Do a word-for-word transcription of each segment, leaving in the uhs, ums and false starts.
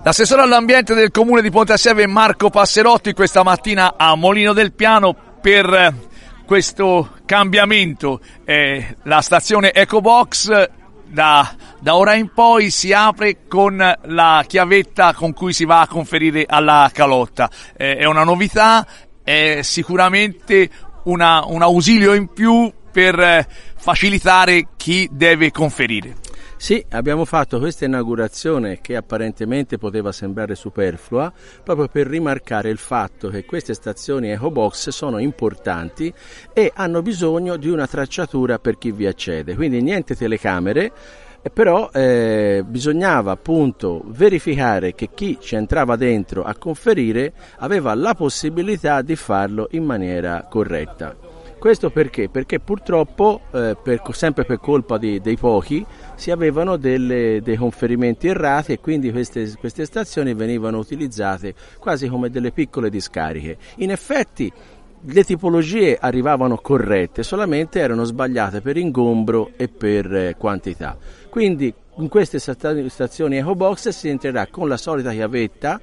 L'assessore all'ambiente del comune di Ponteassieve Marco Passerotti questa mattina a Molino del Piano per questo cambiamento. Eh, la stazione EcoBox da, da ora in poi si apre con la chiavetta con cui si va a conferire alla calotta. Eh, è una novità, è sicuramente una, un ausilio in più per facilitare chi deve conferire. Sì, abbiamo fatto questa inaugurazione che apparentemente poteva sembrare superflua, proprio per rimarcare il fatto che queste stazioni EcoBox sono importanti e hanno bisogno di una tracciatura per chi vi accede, quindi niente telecamere, però eh, bisognava appunto verificare che chi ci entrava dentro a conferire aveva la possibilità di farlo in maniera corretta. Questo perché? Perché purtroppo, eh, per, sempre per colpa di, dei pochi, si avevano delle, dei conferimenti errati e quindi queste, queste stazioni venivano utilizzate quasi come delle piccole discariche. In effetti le tipologie arrivavano corrette, solamente erano sbagliate per ingombro e per eh, quantità. Quindi in queste stazioni EcoBox si entrerà con la solita chiavetta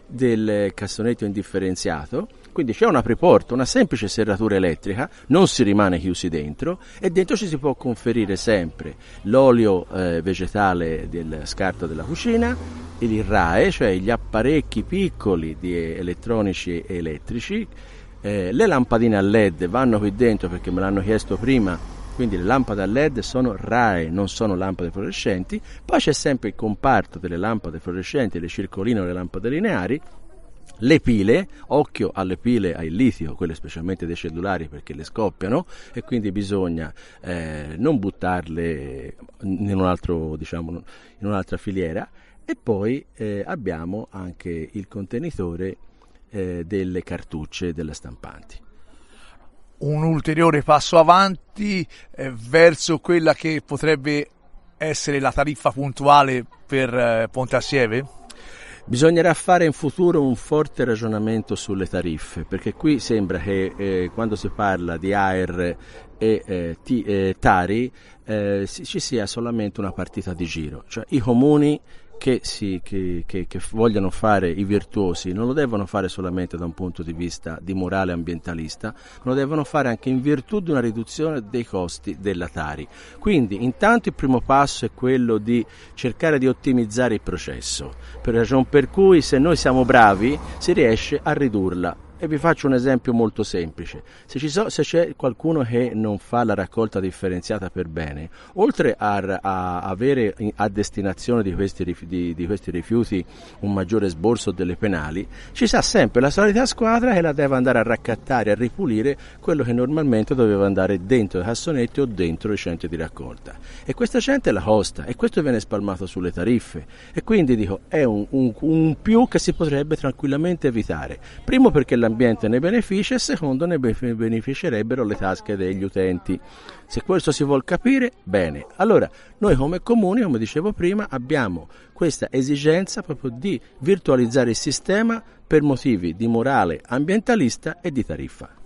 del cassonetto indifferenziato. Quindi c'è un apriporto, una semplice serratura elettrica, non si rimane chiusi dentro e dentro ci si può conferire sempre l'olio eh, vegetale del scarto della cucina, il R A E, cioè gli apparecchi piccoli di elettronici e elettrici, eh, le lampadine a L E D vanno qui dentro perché me l'hanno chiesto prima, quindi le lampade a L E D sono R A E, non sono lampade fluorescenti, poi c'è sempre il comparto delle lampade fluorescenti, le circoline o le lampade lineari. Le pile, occhio alle pile al litio, quelle specialmente dei cellulari perché le scoppiano e quindi bisogna eh, non buttarle in un altro, diciamo, in un'altra filiera. E poi eh, abbiamo anche il contenitore eh, delle cartucce delle stampanti. Un ulteriore passo avanti eh, verso quella che potrebbe essere la tariffa puntuale per eh, Ponteassieve? Bisognerà fare in futuro un forte ragionamento sulle tariffe, perché qui sembra che eh, quando si parla di A R e eh, T, eh, Tari eh, ci sia solamente una partita di giro, cioè i comuni che, si, che, che, che vogliono fare i virtuosi non lo devono fare solamente da un punto di vista di morale ambientalista, ma lo devono fare anche in virtù di una riduzione dei costi della Tari. Quindi intanto il primo passo è quello di cercare di ottimizzare il processo, per ragione per cui se noi siamo bravi si riesce a ridurla. E vi faccio un esempio molto semplice. Se, ci so, se c'è qualcuno che non fa la raccolta differenziata per bene, oltre a, a avere a destinazione di questi, di, di questi rifiuti un maggiore sborso delle penali, ci sa sempre la solita squadra che la deve andare a raccattare, a ripulire quello che normalmente doveva andare dentro i cassonetti o dentro i centri di raccolta. E questa gente la costa e questo viene spalmato sulle tariffe. E quindi dico, è un, un, un più che si potrebbe tranquillamente evitare. Primo perché la l'ambiente ne beneficia e secondo ne beneficerebbero le tasche degli utenti. Se questo si vuol capire, bene. Allora, noi come comuni, come dicevo prima, abbiamo questa esigenza proprio di virtualizzare il sistema per motivi di morale ambientalista e di tariffa.